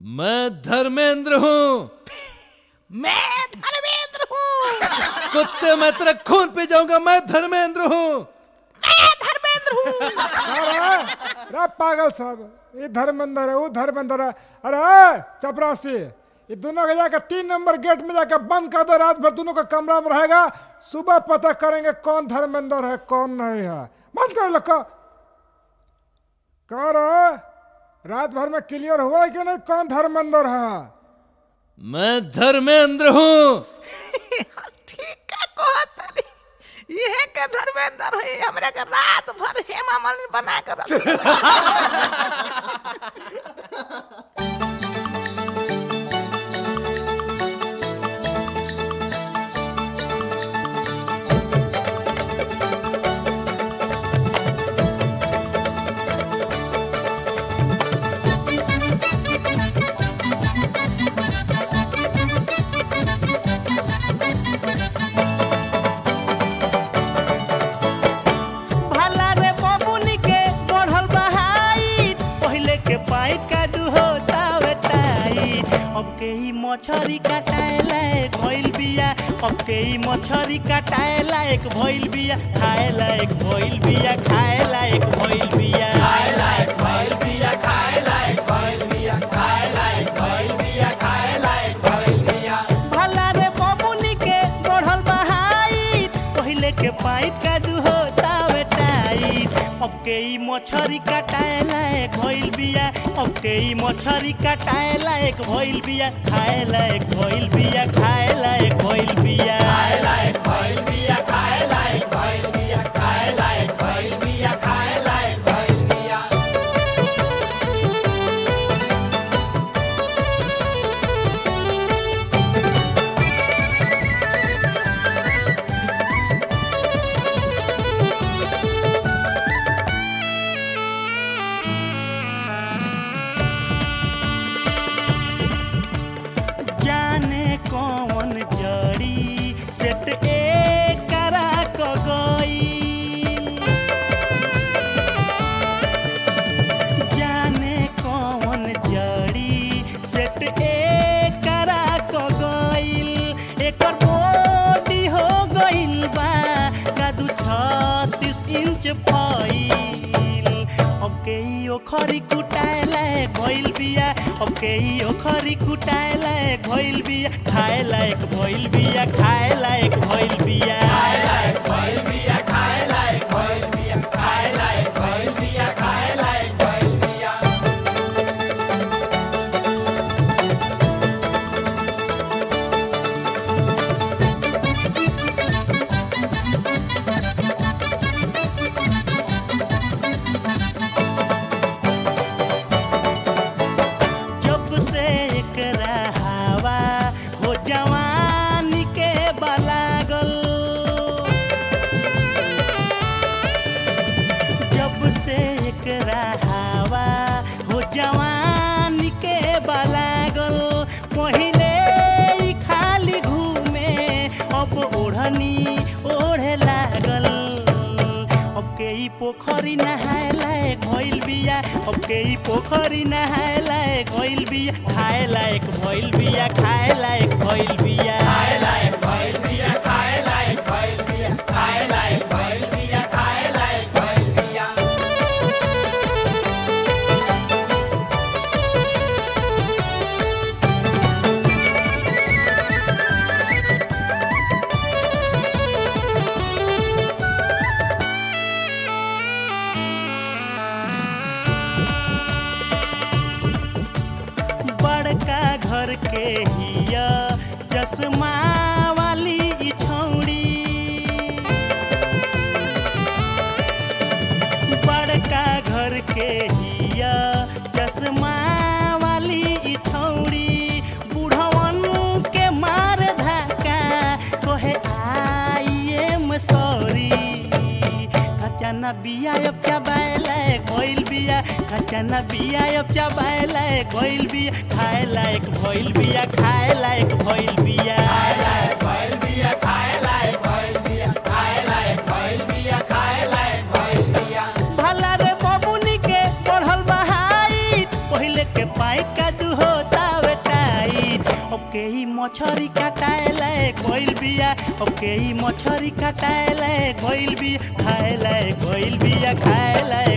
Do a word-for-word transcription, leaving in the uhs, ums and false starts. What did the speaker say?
मैं धर्मेंद्र हूँ। मैं धर्मेंद्र हूँ। कुत्ते मैं तेरा खून पी जाऊंगा। मैं धर्मेंद्र हूँ। मैं धर्मेंद्र हूँ। अरे अरे पागल साहब, ये धर्मेंद्र है वो धर्मेंद्र है। अरे चपरासी, ये दोनों का जाकर तीन नंबर गेट में जाकर बंद कर दो। रात भर दोनों का कमरा में रहेगा, सुबह पता करेंगे कौन धर्मेंद्र है कौन नहीं है। बंद कर लो। कह रहा रात भर में क्लियर हुआ कि नहीं कौन धर्मेंद्र है? मैं धर्मेंद्र हूँ। ठीक है कहत ये के धर्मेंद्र है। हमरा के रात भर हेमा मालिनी बना कर रख। मछरी काटाएला एक भइल बिया, अब के ई मछरी काटाएला एक भइल बिया, खाएला एक भइल बिया, खाएला एक भइल बिया, खाएला एक भइल बिया, खाएला एक भइल बिया, खाएला एक भइल बिया, खाएला एक भइल बिया। भला रे बबुनी के बढ़ल बहाई, पहिले के पाइप का दुहोता बेटाई, अब के ई मछरी काटाएला एक भइल बिया, अब के ई मछरी काटाएला एक भइल बिया, खाएला एक भइल बिया, खाएला एक भइल बिया, खाएला एक भइल बिया, खाएला एक भइल बिया, खाएला एक भइल बिया, खाएला एक भइल बिया। जाने कौन जड़ी सेट एक करा क गई, जाने कौन जड़ी सेट एक करा क गईल, एकर बॉडी हो गईल बा कादू छत्तीस इंच फैल, अब के ई ओखरी कुटाएला एक भइल बिया, अब के ई ओखरी कुटाएला एक भइल बिया, खाएला एक भइल बिया, खाएला एक भइल बिया, खाएला एक भइल बिया, खाएला एक भइल बिया, खाएला एक भइल बिया, खाएला एक भइल बिया। जब से एकरा हवा हो जवानी के बलागल, जब से एकरा हवा हो जवानी के बलागल, पहिले ई खाली घूमे अब ओढ़नी ओढ़े लागल, अब के ई पोखरी नहाएला एक भइल बिया, अब के ई पोखरी नहाएला एक भइल बिया, खाएला एक भइल बिया, खाएला एक भइल बिया, खाएला एक भइल बिया, खाएला एक भइल बिया, खाएला एक भइल बिया, खाएला एक भइल बिया। बड़का घर के हिया चश्मा वाली ई छौड़ी, बड़का घर के हिया चश्मा वाली ई छौड़ी, बुढ़वन के मार धक्का कहे आई एम सॉरी, कचना बिया अब चबाएला एक भइल बिया, कचना बिया अब चबाएला एक भइल बिया, खाएला एक भइल बिया, खाएला एक भइल बिया, खाएला एक भइल बिया, खाएला एक भइल बिया, खाएला एक भइल बिया, खाएला एक भइल बिया। भला रे बबुनी के बढ़ल बहाई, पहिले के पाइप का दुहोता के ही मछरी काटाए लायक भइल बिया अब के ही मछरी काटाए लायक भइल बिया खाए लायक भइल बिया खाए लायक